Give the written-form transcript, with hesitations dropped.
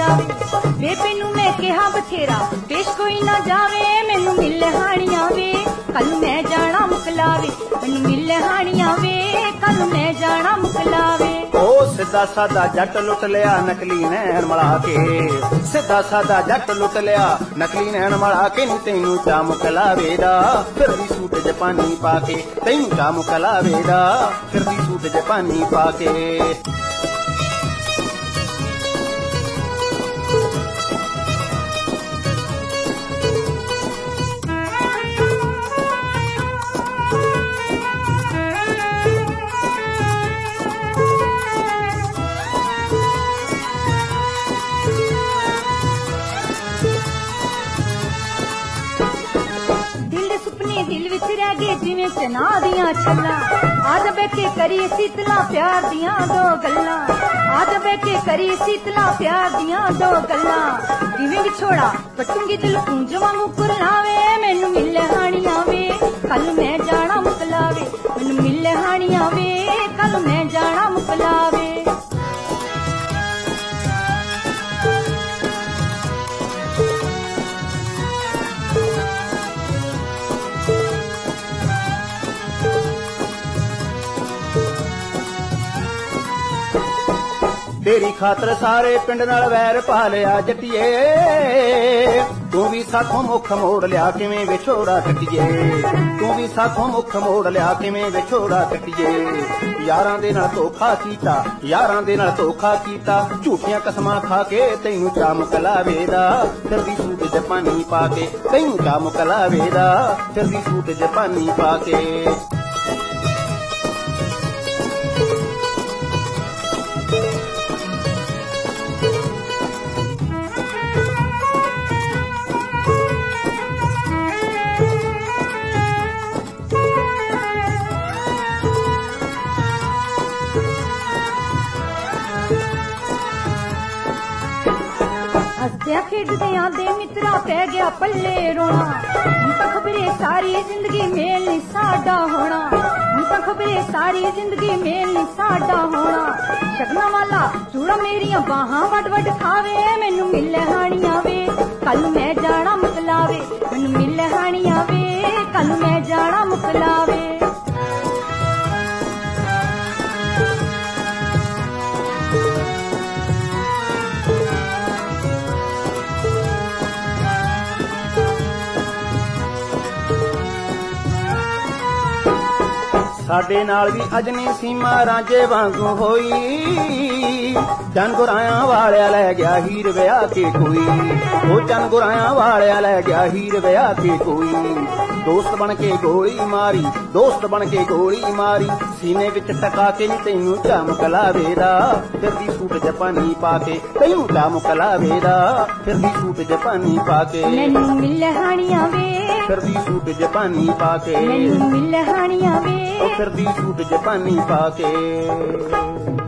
ਮੁਕਲਾਵੇ ਬੇਬੇ ਨੂੰ ਮੈਂ ਕਿਹਾ ਬਥੇਰਾ ਪੇਸ਼ ਕੋਈ ਨਾ ਜਾਵੇ ਮੈਨੂੰ ਮਿਲ ਹਾਣੀਆਂ ਵੇ ਕੱਲ ਮੈਂ ਜਾਣਾ ਮੁਕਲਾਵੇ ਮੈਨੂੰ ਮਿਲ ਹਾਣੀਆਂ ਵੇ ਕੱਲ ਮੈਂ ਜਾਣਾ ਮੁਕਲਾਵੇ ਉਹ ਸਿੱਧਾ ਸਾਦਾ ਜੱਟ ਲੁੱਟ ਲਿਆ ਨਕਲੀ ਨੈਣ ਮਿਲਾ ਕੇ ਸਿੱਧਾ ਸਾਦਾ ਜੱਟ ਲੁੱਟ ਲਿਆ ਨਕਲੀ ਨੈਣ ਮਿਲਾ ਕੇ ਨੀ ਤੈਨੂੰ ਚਾ ਮੁਕਲਾਵੇ ਦਾ ਫਿਰਦੀ ਸੂਟ ਜਪਾਨੀ ਪਾ ਕੇ ਤੈਨੂੰ ਚਾ ਮੁਕਲਾਵੇ ਦਾ ਫਿਰਦੀ ਸੂਟ ਜਪਾਨੀ ਪਾ ਕੇ दिल विच रह गए जिवें चना दियां छल्लां आज बैठे करी शीतला प्यार दियां दो गल्लां आज बैठे करी शीतला प्यार दियां दो गल्लां जिवें विछोड़ा पटूंगी दिल पूंजवा मुकुर लावे मैनू मिले हाणियां वे कल मैं जाना मुकलावे मैनू मिले हाणियां वे कल मैं जाना मुकलावे तेरी खातर सारे पिंड नाल वैर पा लिया जट्टिए तू भी साथों मुख मोड़ लिया किवें विछोड़ा कट्टिए तू भी साथों मुख मोड़ लिया किवें विछोड़ा कट्टिए यारां दे नाल धोखा कीता यारां दे नाल धोखा कीता झूठियां कसमां खा के तैनूं चा मुकलावे दा फिरदी सूट जपानी पा के तैनूं चा मुकलावे दा फिरदी सूट जपानी पा के हसदिया खेडदिया दे मित्रा पै गया पल्ले रोना हुण तां खबरे सारी जिंदगी मेल नहीं साडा होना हुण तां खबरे सारी जिंदगी मेल नहीं साडा होना शगना वाला चूड़ा मेरियां बाहां वड वड खावे मैनू मिले हाणियां वे कल मैं जाना मुकलावे मैनू मिले हाणियां वे कल मैं जाना मुकलावे साडे नाल भी अजनी सीमा रांझे वांगू होई चन गुराया वालिया लै गया हीर विआह के कोई ओ चन गुराया वालिया लै गया हीर विआह के कोई दोस्त बन के गोली मारी दोस्त बन के गोली मारी सीने विच टका के नी तैनूं चा मुकलावे दा फिरदी सूट जपानी पा के तैनूं चा मुकलावे दा फिरदी सूट जपानी पा के मैनू मिले हाणियां वे फिरदी सूट जपानी पा के मैनू मिले हाणियां वे फिरदी सूट जपानी पा के